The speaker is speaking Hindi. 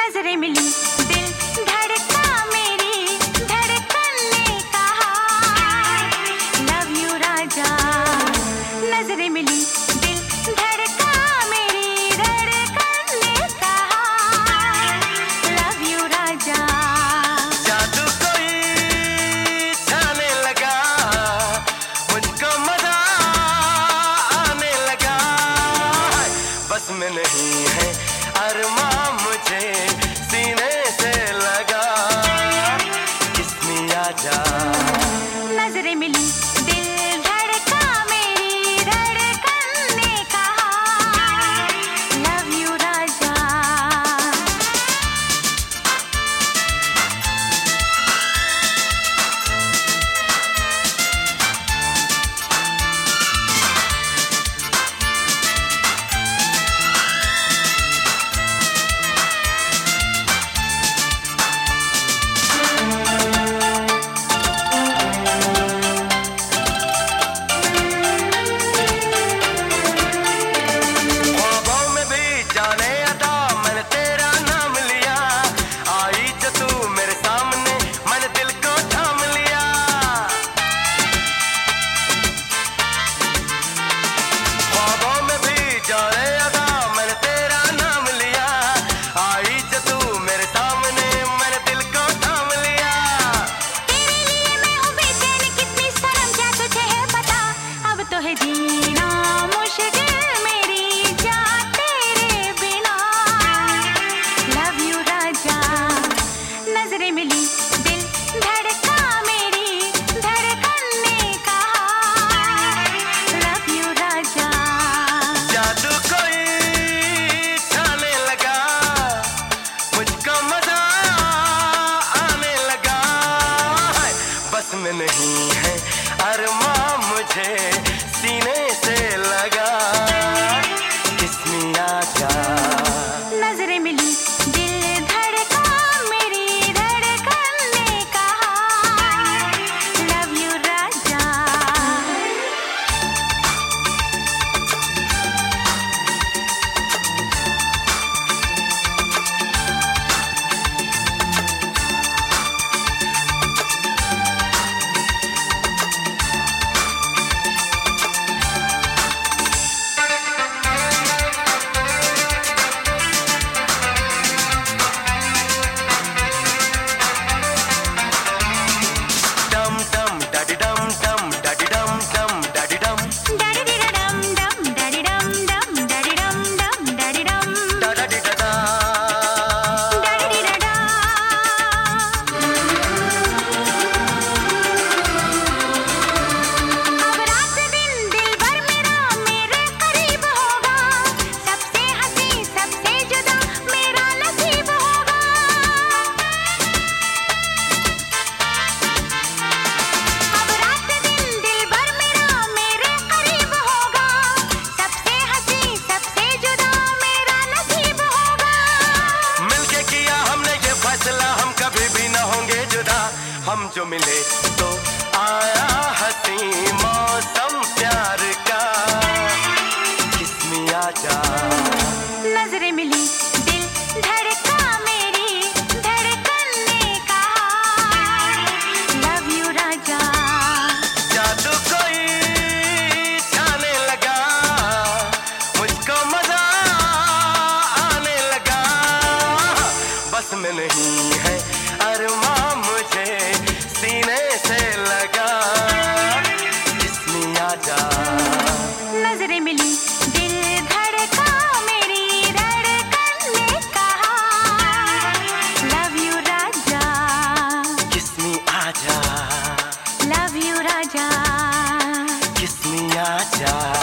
नजरें मिली, दिल धड़का, मेरी धड़कन ने कहा लव यू राजा। नजरें मिली, दिल धड़का, मेरी धड़कन ने कहा लव यू राजा। जादू कोई छाने लगा, मुझको मजा आने लगा। बस में नहीं है अरमां मुझे सीने से लगा, किस्मी आजा। नजरें मिली, दिल धड़का, मेरी धड़कन ने कहा लव यू राजा। जीना मुश्किल मेरी जान तेरे बिना लव यू राजा। नजरें मिली, दिल धड़का, मेरी धड़कन ने कहा लव यू राजा। जादू कोई छाने लगा, मुझको मजा आने लगा। बस में नहीं है अरमां मुझे सीने से लगा, किस्मी आजा। नजरें मिली, दिल धड़का, मेरी धड़कन ने कहा लव यू राजा। हम जो मिले तो आया हंसी मौसम प्यार का, किस्मी आजा। नजरें मिली, दिल धड़का, मेरी धड़कन ने कहा लव यू राजा। जादू कोई छाने लगा, मुझको मजा आने लगा। बस में नहीं है अरमां मुझे सीने से लगा, किस्मी आजा। नजरें मिली, दिल धड़का, मेरी धड़कन ने कहा लव यू राजा। किस्मी आजा, लव यू राजा। किस्मी आजा।